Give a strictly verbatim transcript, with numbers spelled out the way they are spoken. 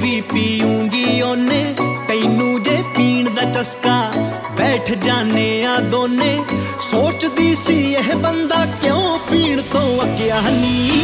भी पीऊंगी ओने तैनू जे पीण दा चस्का बैठ जाने आ दोने सोचदी सी यह बंदा क्यों पीण तो अग्या नी